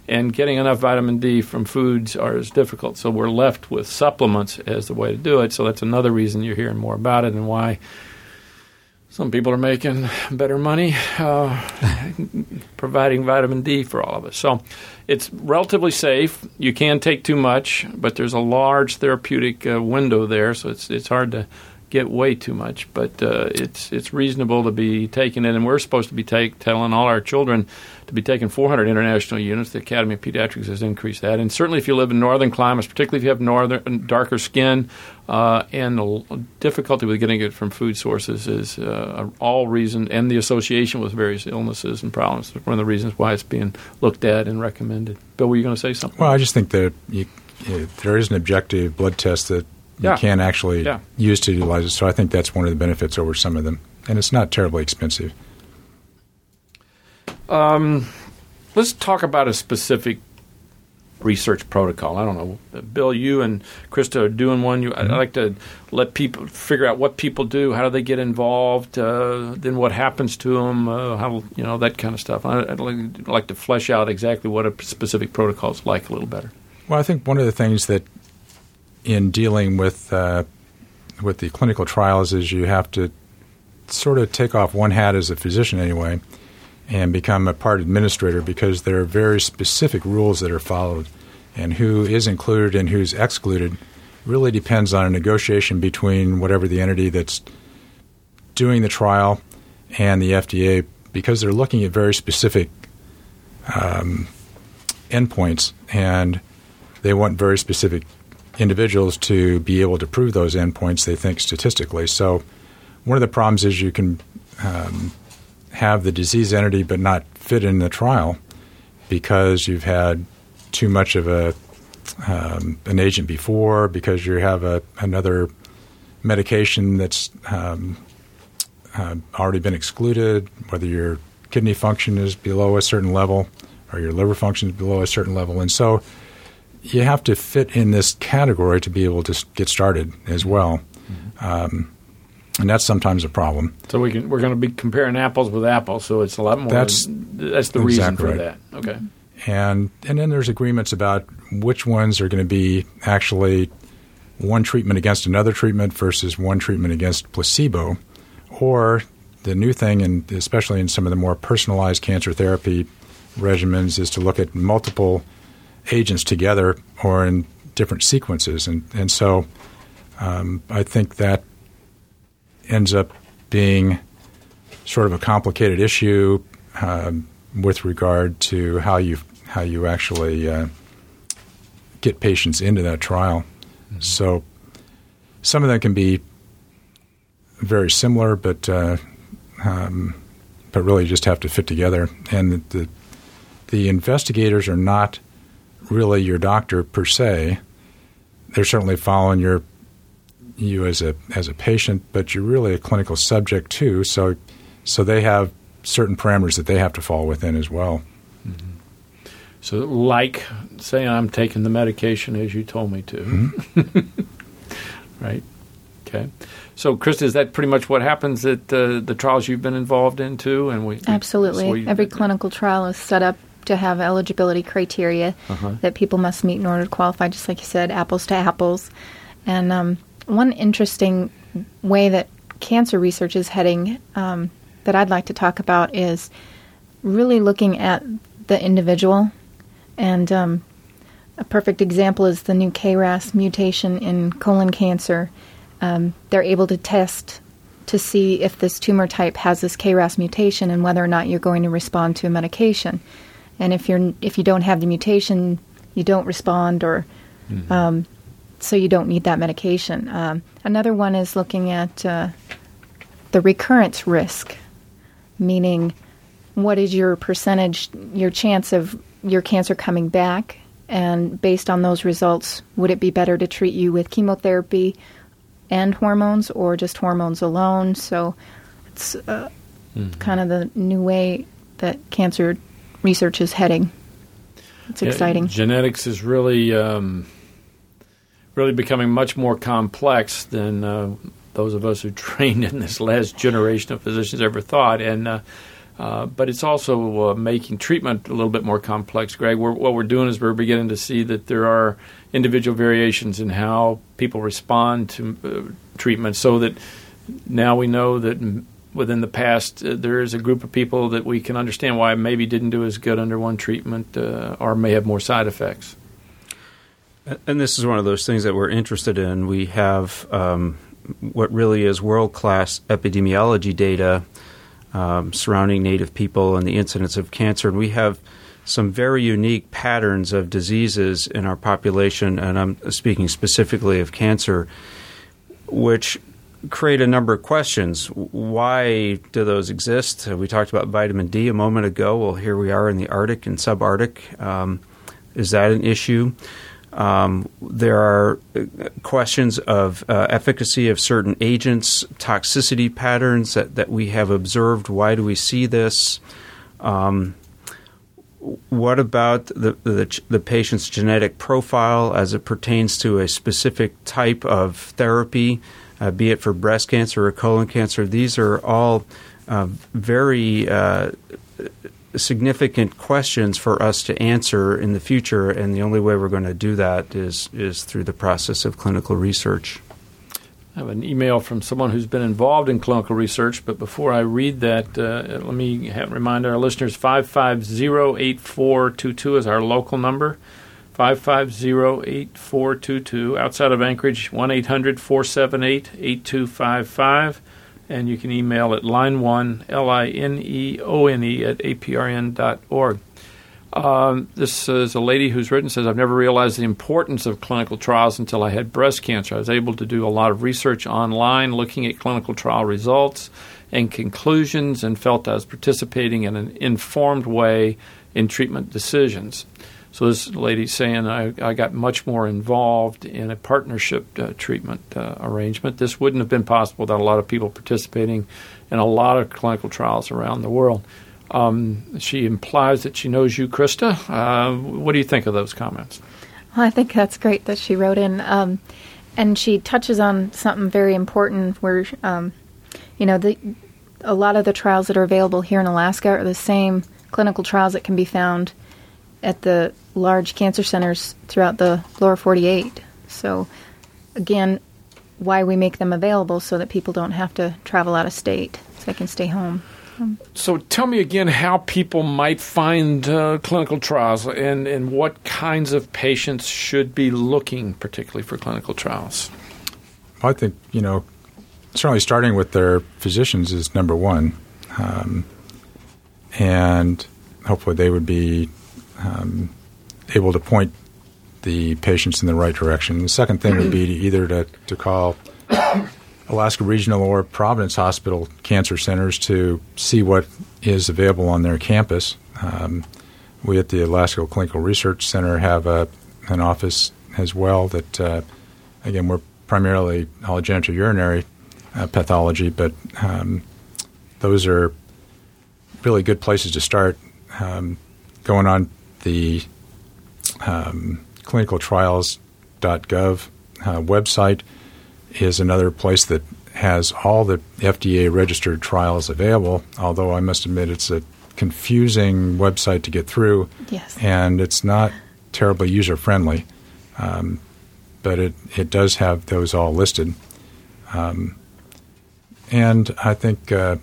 and getting enough vitamin D from foods are is difficult. So we're left with supplements as the way to do it. So that's another reason you're hearing more about it and why some people are making better money uh, providing vitamin D for all of us. So it's relatively safe. You can take too much, but there's a large therapeutic uh, window there, so it's it's hard to get way too much. But uh, it's it's reasonable to be taking it, and we're supposed to be take, telling all our children to be taking four hundred international units. The Academy of Pediatrics has increased that. And certainly if you live in northern climates, particularly if you have northern darker skin, uh, and the difficulty with getting it from food sources is uh, all reason, and the association with various illnesses and problems. One of the reasons why it's being looked at and recommended. Bill, were you going to say something? Well, I just think that you, you, there is an objective blood test that you yeah. can actually yeah. use to utilize it. So I think that's one of the benefits over some of them. And it's not terribly expensive. Um, let's talk about a specific research protocol. I don't know. Bill, you and Krista are doing one. You, mm-hmm. I'd like to let people figure out what people do, how do they get involved, uh, then what happens to them, uh, how you know, that kind of stuff. I'd like, like to flesh out exactly what a specific protocol is like a little better. Well, I think one of the things that in dealing with uh, with the clinical trials is you have to sort of take off one hat as a physician anyway and become a part administrator, because there are very specific rules that are followed, and who is included and who's excluded really depends on a negotiation between whatever the entity that's doing the trial and the F D A, because they're looking at very specific um, endpoints, and they want very specific individuals to be able to prove those endpoints, they think, statistically. So one of the problems is you can um, have the disease entity but not fit in the trial because you've had too much of a um, an agent before, because you have a, another medication that's um, uh, already been excluded, whether your kidney function is below a certain level or your liver function is below a certain level. And so you have to fit in this category to be able to get started as well. Mm-hmm. Um, and that's sometimes a problem. So we can, we're going to be comparing apples with apples, so it's a lot more. That's, that's the reason exactly for right. that. Okay. And and then there's agreements about which ones are going to be actually one treatment against another treatment versus one treatment against placebo. Or the new thing, and especially in some of the more personalized cancer therapy regimens, is to look at multiple agents together or in different sequences. And, and so um, I think that ends up being sort of a complicated issue um, with regard to how you how you actually uh, get patients into that trial. Mm-hmm. So some of them can be very similar, but uh, um, but really just have to fit together. And the the investigators are not really your doctor per se. They're certainly following your you as a as a patient, but you're really a clinical subject too. So so they have certain parameters that they have to fall within as well. Mm-hmm. So, like, say I'm taking the medication as you told me to, mm-hmm. right? Okay. So, Krista, is that pretty much what happens at uh, the trials you've been involved in too? And we, Absolutely. we, Every clinical trial is set up to have eligibility criteria uh-huh. that people must meet in order to qualify, just like you said, apples to apples. And um, one interesting way that cancer research is heading um, that I'd like to talk about is really looking at the individual. And um, a perfect example is the new K R A S mutation in colon cancer. Um, they're able to test to see if this tumor type has this K R A S mutation and whether or not you're going to respond to a medication. And if you're if you don't have the mutation, you don't respond, or mm-hmm. um, so you don't need that medication. Um, another one is looking at uh, the recurrence risk, meaning what is your percentage, your chance of your cancer coming back, and based on those results, would it be better to treat you with chemotherapy and hormones or just hormones alone? So it's uh, mm-hmm. kind of the new way that cancer research is heading. It's yeah, exciting. Genetics is really, um, really becoming much more complex than uh, those of us who trained in this last generation of physicians ever thought. And uh, Uh, but it's also uh, making treatment a little bit more complex, Greg. We're, what we're doing is we're beginning to see that there are individual variations in how people respond to uh, treatment, so that now we know that m- within the past uh, there is a group of people that we can understand why maybe didn't do as good under one treatment uh, or may have more side effects. And this is one of those things that we're interested in. We have um, what really is world-class epidemiology data Um, surrounding Native people and the incidence of cancer. And we have some very unique patterns of diseases in our population, and I'm speaking specifically of cancer, which create a number of questions. Why do those exist? We talked about vitamin D a moment ago. Well, here we are in the Arctic and subarctic. Um, is that an issue? Um, there are questions of uh, efficacy of certain agents, toxicity patterns that, that we have observed. Why do we see this? Um, what about the, the the patient's genetic profile as it pertains to a specific type of therapy, uh, be it for breast cancer or colon cancer? These are all uh, very uh, significant questions for us to answer in the future, and the only way we're going to do that is is through the process of clinical research. I have an email from someone who's been involved in clinical research, but before I read that, uh, let me have, remind our listeners, five five zero, eight four two two is our local number, five five zero, eight four two two. Outside of Anchorage, one eight hundred, four seven eight, eight two five five. And you can email at line one, L I N E O N E, at A P R N dot org. Um, this is a lady who's written, says, I've never realized the importance of clinical trials until I had breast cancer. I was able to do a lot of research online looking at clinical trial results and conclusions, and felt I was participating in an informed way in treatment decisions. So this lady's saying, I, I got much more involved in a partnership uh, treatment uh, arrangement. This wouldn't have been possible without a lot of people participating in a lot of clinical trials around the world. Um, she implies that she knows you, Krista. Uh, what do you think of those comments? Well, I think that's great that she wrote in. Um, and she touches on something very important where, um, you know, the, a lot of the trials that are available here in Alaska are the same clinical trials that can be found at the large cancer centers throughout the lower forty-eight. So, again, why we make them available so that people don't have to travel out of state, so they can stay home. Um, so tell me again how people might find uh, clinical trials, and, and what kinds of patients should be looking particularly for clinical trials. I think, you know, certainly starting with their physicians is number one. Um, and hopefully they would be Um, able to point the patients in the right direction. The second thing would be to either to, to call Alaska Regional or Providence Hospital cancer centers to see what is available on their campus. Um, we at the Alaska Clinical Research Center have a, an office as well that, uh, again, we're primarily allogenitourinary uh, pathology, but um, those are really good places to start. Um, going on the um, clinical trials dot gov uh, website is another place that has all the F D A-registered trials available, although I must admit it's a confusing website to get through. Yes. And it's not terribly user-friendly, um, but it, it does have those all listed. Um, and I think uh,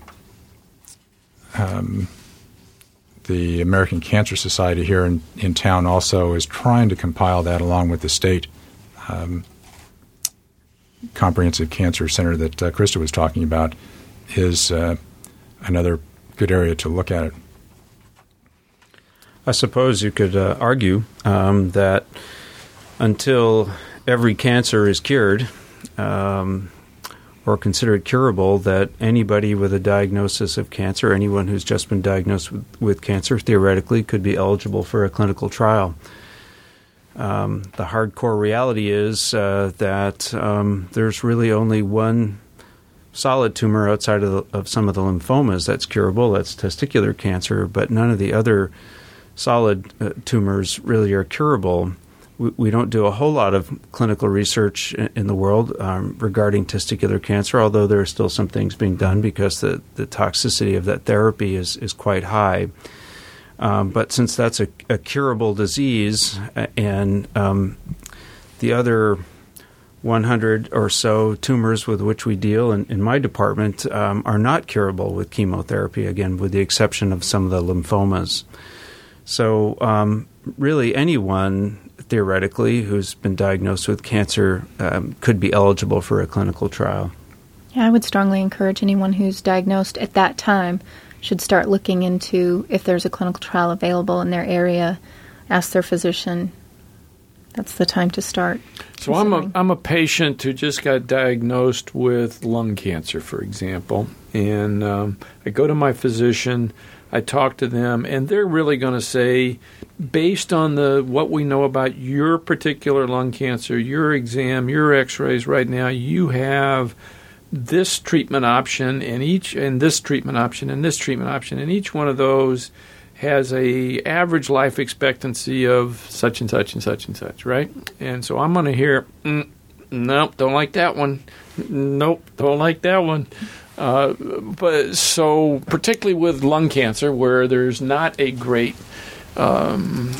um, the American Cancer Society here in, in town also is trying to compile that along with the state um, comprehensive cancer center that uh, Krista was talking about is uh, another good area to look at it. I suppose you could uh, argue um, that until every cancer is cured um, or considered curable, that anybody with a diagnosis of cancer, anyone who's just been diagnosed with, with cancer, theoretically could be eligible for a clinical trial. Um, the hardcore reality is uh, that um, there's really only one solid tumor outside of, the, of some of the lymphomas that's curable. That's testicular cancer, but none of the other solid uh, tumors really are curable. we, we don't do a whole lot of clinical research in, in the world um, regarding testicular cancer, although there are still some things being done because the, the toxicity of that therapy is, is quite high. Um, but since that's a, a curable disease, and um, the other one hundred or so tumors with which we deal in, in my department um, are not curable with chemotherapy, again, with the exception of some of the lymphomas. So um, really anyone, theoretically, who's been diagnosed with cancer um, could be eligible for a clinical trial. Yeah, I would strongly encourage anyone who's diagnosed at that time should start looking into if there's a clinical trial available in their area, ask their physician. That's the time to start. So I'm a I'm a patient who just got diagnosed with lung cancer, for example, and um, I go to my physician, I talk to them, and they're really going to say, based on the what we know about your particular lung cancer, your exam, your X-rays right now, you have this treatment option and each and this treatment option and this treatment option, and each one of those has a average life expectancy of such and such and such and such, right? And so I'm going to hear, mm, nope, don't like that one. Nope, don't like that one. Uh, but so particularly with lung cancer, where there's not a great um,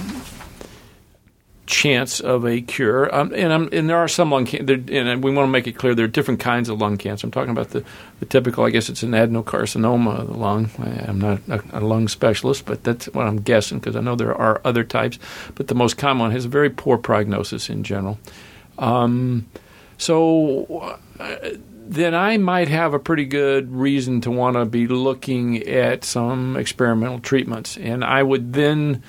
chance of a cure, um, and, I'm, and there are some lung cancer, and we want to make it clear there are different kinds of lung cancer. I'm talking about the, the typical, I guess it's an adenocarcinoma of the lung. I'm not a, a lung specialist, but that's what I'm guessing because I know there are other types. But the most common one has a very poor prognosis in general. Um, so uh, then I might have a pretty good reason to want to be looking at some experimental treatments, and I would then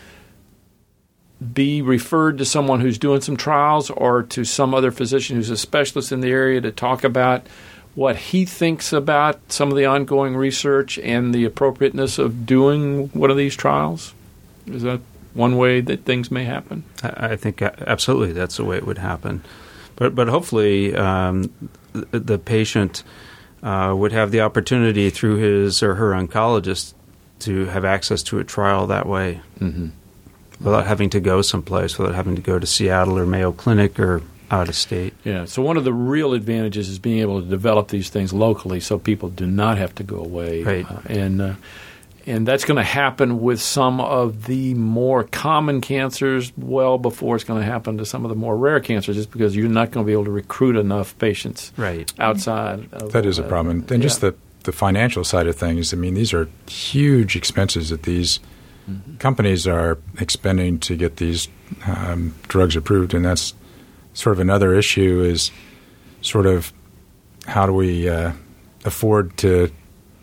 be referred to someone who's doing some trials or to some other physician who's a specialist in the area to talk about what he thinks about some of the ongoing research and the appropriateness of doing one of these trials? Is that one way that things may happen? I think absolutely that's the way it would happen. But but hopefully um, the, the patient uh, would have the opportunity through his or her oncologist to have access to a trial that way. Mm-hmm. Without having to go someplace, without having to go to Seattle or Mayo Clinic or out of state. Yeah, so one of the real advantages is being able to develop these things locally so people do not have to go away. Right. Uh, and uh, and that's going to happen with some of the more common cancers well before it's going to happen to some of the more rare cancers, just because you're not going to be able to recruit enough patients right. outside of that is a problem. Uh, and yeah. just the, the financial side of things, I mean, these are huge expenses that these mm-hmm. companies are expending to get these um, drugs approved, and that's sort of another issue is sort of how do we uh, afford to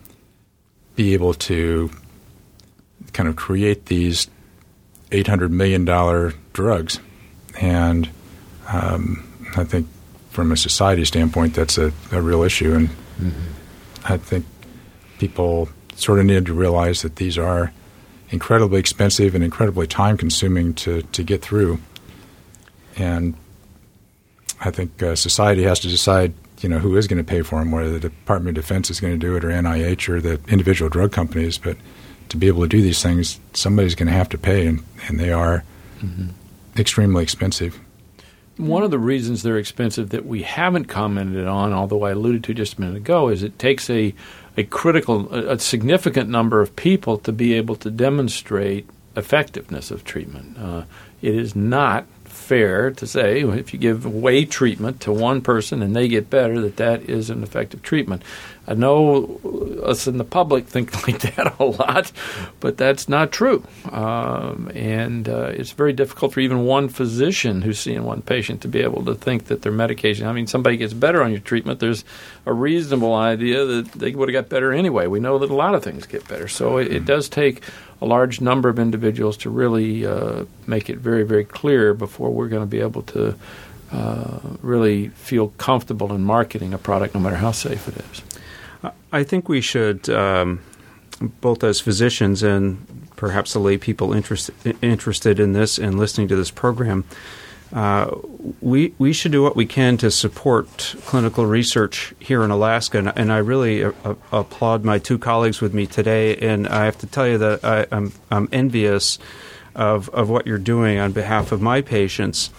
be able to kind of create these eight hundred million dollars drugs. And um, I think from a society standpoint, that's a, a real issue. And mm-hmm. I think people sort of need to realize that these are incredibly expensive and incredibly time-consuming to, to get through. And I think uh, society has to decide, you know, who is going to pay for them, whether the Department of Defense is going to do it or N I H or the individual drug companies. But to be able to do these things, somebody's going to have to pay, and, and they are mm-hmm. extremely expensive. One of the reasons they're expensive that we haven't commented on, although I alluded to just a minute ago, is it takes a, a critical, a, a significant number of people to be able to demonstrate effectiveness of treatment. Uh, it is not fair to say if you give away treatment to one person and they get better, that that is an effective treatment. I know us in the public think like that a lot, but that's not true. Um, and uh, it's very difficult for even one physician who's seeing one patient to be able to think that their medication, I mean, somebody gets better on your treatment, there's a reasonable idea that they would have got better anyway. We know that a lot of things get better. So it, it does take a large number of individuals to really uh, make it very, very clear before we're going to be able to uh, really feel comfortable in marketing a product, no matter how safe it is. I think we should, um, both as physicians and perhaps the lay people interest, interested in this and listening to this program, uh, we we should do what we can to support clinical research here in Alaska. And, and I really uh, applaud my two colleagues with me today. And I have to tell you that I, I'm, I'm envious of, of what you're doing on behalf of my patients.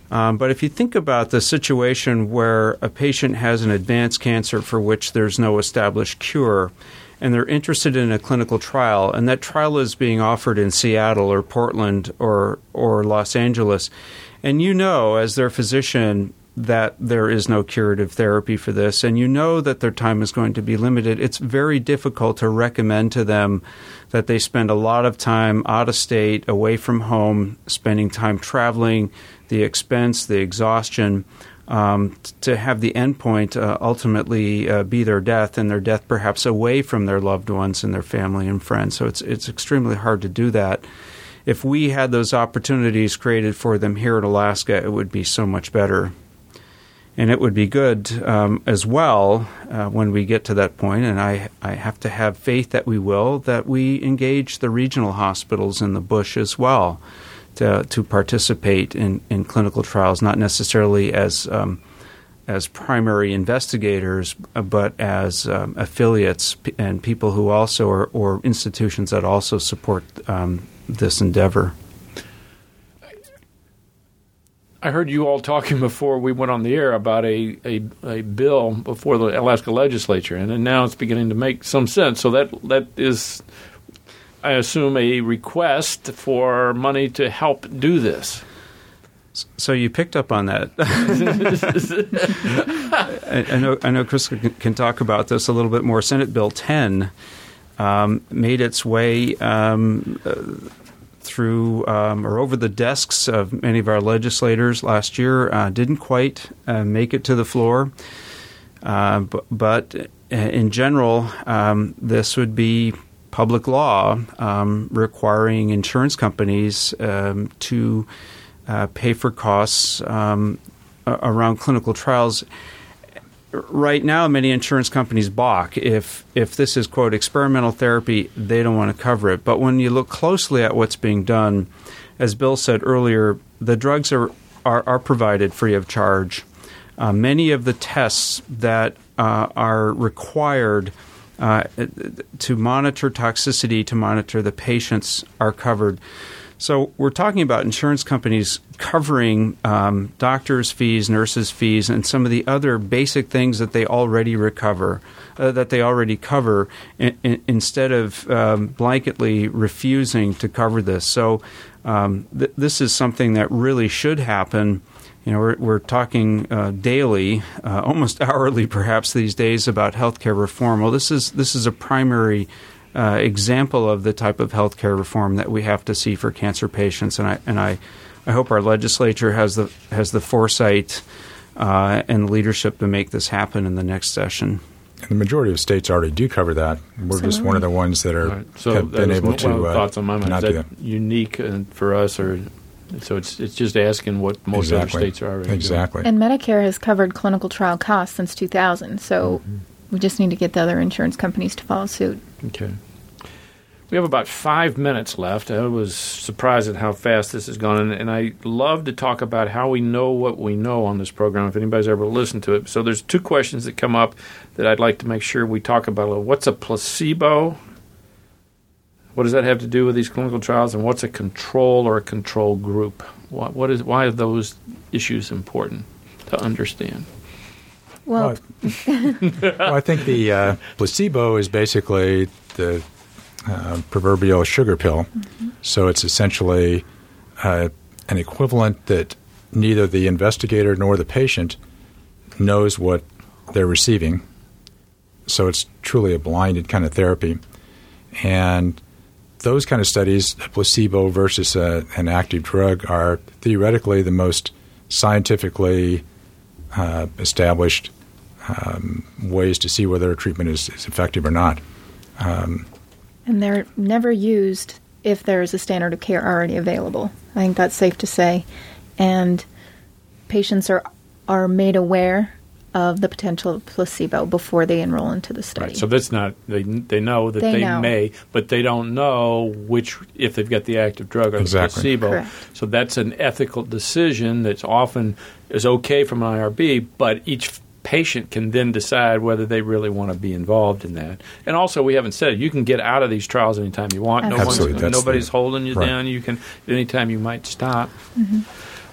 Um, but if you think about the situation where a patient has an advanced cancer for which there's no established cure, and they're interested in a clinical trial, and that trial is being offered in Seattle or Portland or or Los Angeles, and you know as their physician that there is no curative therapy for this, and you know that their time is going to be limited, it's very difficult to recommend to them that they spend a lot of time out of state, away from home, spending time traveling, the expense, the exhaustion, um, to have the endpoint uh, ultimately uh, be their death, and their death perhaps away from their loved ones and their family and friends. So it's it's extremely hard to do that. If we had those opportunities created for them here in Alaska, it would be so much better. And it would be good um, as well uh, when we get to that point, and I, I have to have faith that we will, that we engage the regional hospitals in the bush as well to, to participate in, in clinical trials, not necessarily as um, as primary investigators, but as um, affiliates and people who also are, or institutions that also support um, this endeavor. I heard you all talking before we went on the air about a, a, a bill before the Alaska legislature, and now it's beginning to make some sense. So that that is, I assume, a request for money to help do this. So you picked up on that. I, I know I know Chris can, can talk about this a little bit more. Senate Bill ten um, made its way um, uh, through um, or over the desks of many of our legislators last year. Uh, didn't quite uh, make it to the floor. Uh, but, but in general, um, this would be public law um, requiring insurance companies um, to uh, pay for costs um, around clinical trials. Right now, many insurance companies balk. If if this is, quote, experimental therapy, they don't want to cover it. But when you look closely at what's being done, as Bill said earlier, the drugs are, are, are provided free of charge. Uh, many of the tests that uh, are required uh, to monitor toxicity, to monitor the patients, are covered. So we're talking about insurance companies covering um, doctors' fees, nurses' fees, and some of the other basic things that they already recover, uh, that they already cover, in, in, instead of um, blanketly refusing to cover this. So um, th- this is something that really should happen. You know, we're, we're talking uh, daily, uh, almost hourly, perhaps these days, about healthcare reform. Well, this is this is a primary Uh, example of the type of healthcare reform that we have to see for cancer patients, and I and I, I hope our legislature has the has the foresight uh, and leadership to make this happen in the next session. And the majority of states already do cover that. We're Absolutely. just one of the ones that are Right. So have that been was able one to of the uh, thoughts on my mind. not Is do that that. unique uh, for us, or so it's it's just asking what most exactly. other states are already exactly. And Medicare has covered clinical trial costs since two thousand, so Mm-hmm. we just need to get the other insurance companies to follow suit. doing. Okay. We have about five minutes left. I was surprised at how fast this has gone, and, and I love to talk about how we know what we know on this program, if anybody's ever listened to it. So there's two questions that come up that I'd like to make sure we talk about a little. What's a placebo? What does that have to do with these clinical trials? And what's a control or a control group? What, what is, why are those issues important to understand? Well, well, I think the uh, placebo is basically the uh, proverbial sugar pill. Mm-hmm. So it's essentially uh, an equivalent that neither the investigator nor the patient knows what they're receiving. So it's truly a blinded kind of therapy. And those kind of studies, a placebo versus a, an active drug, are theoretically the most scientifically uh, established um, ways to see whether a treatment is, is effective or not. Um, and they're never used if there is a standard of care already available. I think that's safe to say. And patients are are made aware of the potential of placebo before they enroll into the study. Right. So that's not they. They know that They they, know. may, but they don't know which if they've got the active drug or Exactly. the placebo. Correct. So that's an ethical decision that's often is okay from an I R B, but each patient can then decide whether they really want to be involved in that. And also, we haven't said it, you can get out of these trials anytime you want. No Absolutely. one's, That's nobody's the- holding you right. down. You can anytime you might stop. Mm-hmm.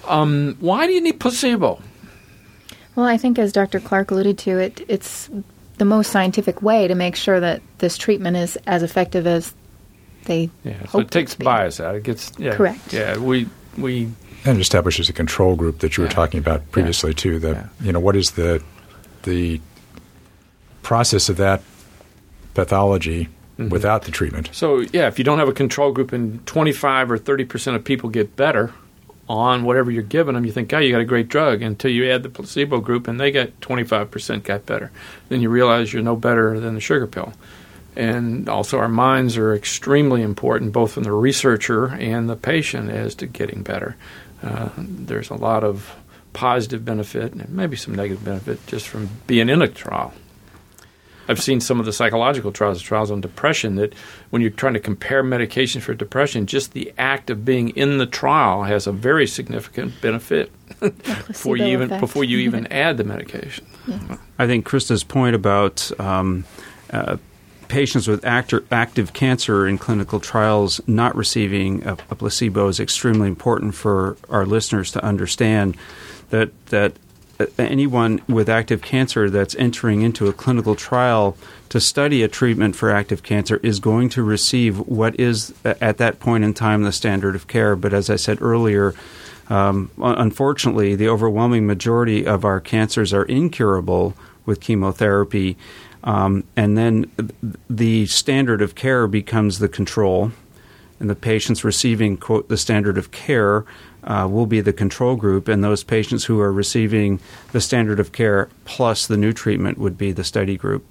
Um, why do you need placebo? Well, I think as Doctor Clark alluded to, it it's the most scientific way to make sure that this treatment is as effective as they yeah, so hope it takes it to be. bias out. It gets yeah, Correct. Yeah, we we and establishes a control group that you were Yeah. talking about previously Yeah. too. The Yeah. you know what is the the process of that pathology Mm-hmm. without the treatment? So, yeah, if you don't have a control group and twenty-five or thirty percent of people get better on whatever you're giving them, you think, oh, you got a great drug, until you add the placebo group and they got twenty-five percent got better. Then you realize you're no better than the sugar pill. And also our minds are extremely important, both from the researcher and the patient, as to getting better. Uh, there's a lot of positive benefit and maybe some negative benefit just from being in a trial. I've seen some of the psychological trials, trials on depression, that when you're trying to compare medication for depression, just the act of being in the trial has a very significant benefit before you even effect. before you even add the medication. Yes. I think Krista's point about um, uh, patients with actor, active cancer in clinical trials not receiving a, a placebo is extremely important for our listeners to understand that that anyone with active cancer that's entering into a clinical trial to study a treatment for active cancer is going to receive what is, at that point in time, the standard of care. But as I said earlier, um, unfortunately, the overwhelming majority of our cancers are incurable with chemotherapy. Um, and then the standard of care becomes the control. And the patients receiving, quote, the standard of care uh, will be the control group, and those patients who are receiving the standard of care plus the new treatment would be the study group.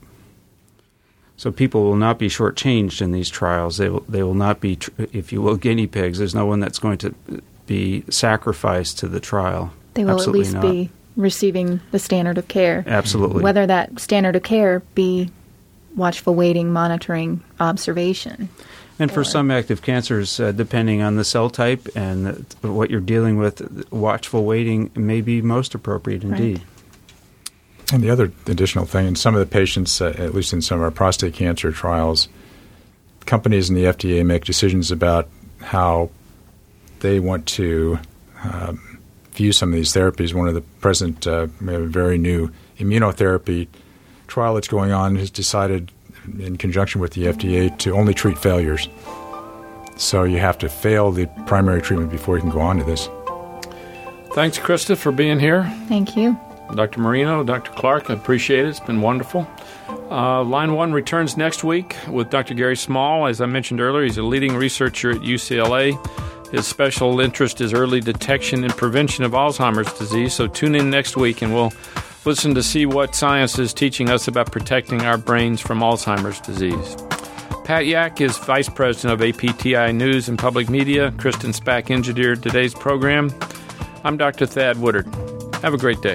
So people will not be shortchanged in these trials. They will, they will not be, if you will, guinea pigs. There's no one that's going to be sacrificed to the trial. They will Absolutely at least not. be receiving the standard of care. Absolutely. Whether that standard of care be watchful waiting, monitoring, observation. And for or- some active cancers, uh, depending on the cell type and the, what you're dealing with, watchful waiting may be most appropriate indeed. Right. And the other additional thing, in some of the patients, uh, at least in some of our prostate cancer trials, companies and the F D A make decisions about how they want to um, view some of these therapies. One of the present, uh, we have a very new immunotherapy trial that's going on, has decided in conjunction with the F D A to only treat failures. So you have to fail the primary treatment before you can go on to this. Thanks, Krista, for being here. Thank you. Doctor Marino, Doctor Clark, I appreciate it. It's been wonderful. Uh, Line one returns next week with Doctor Gary Small. As I mentioned earlier, he's a leading researcher at U C L A. His special interest is early detection and prevention of Alzheimer's disease. So tune in next week and we'll listen to see what science is teaching us about protecting our brains from Alzheimer's disease. Pat Yak is Vice President of A P T I News and Public Media. Kristen Spack engineered today's program. I'm Doctor Thad Woodard. Have a great day.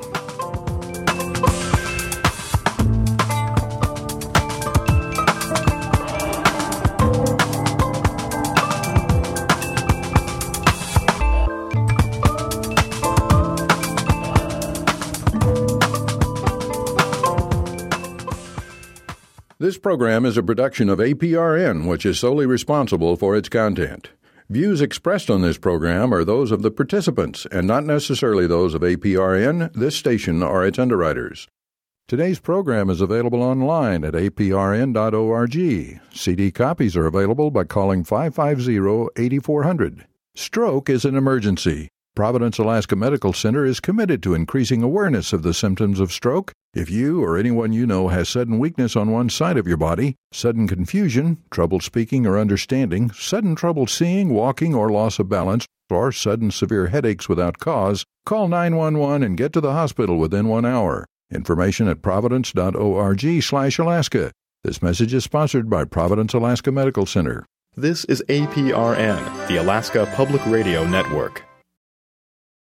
This program is a production of A P R N, which is solely responsible for its content. Views expressed on this program are those of the participants and not necessarily those of A P R N, this station, or its underwriters. Today's program is available online at a p r n dot org. C D copies are available by calling five five zero, eight four zero zero. Stroke is an emergency. Providence Alaska Medical Center is committed to increasing awareness of the symptoms of stroke. If you or anyone you know has sudden weakness on one side of your body, sudden confusion, trouble speaking or understanding, sudden trouble seeing, walking, or loss of balance, or sudden severe headaches without cause, call nine one one and get to the hospital within one hour. Information at providence dot org slash Alaska. This message is sponsored by Providence Alaska Medical Center. This is A P R N, the Alaska Public Radio Network.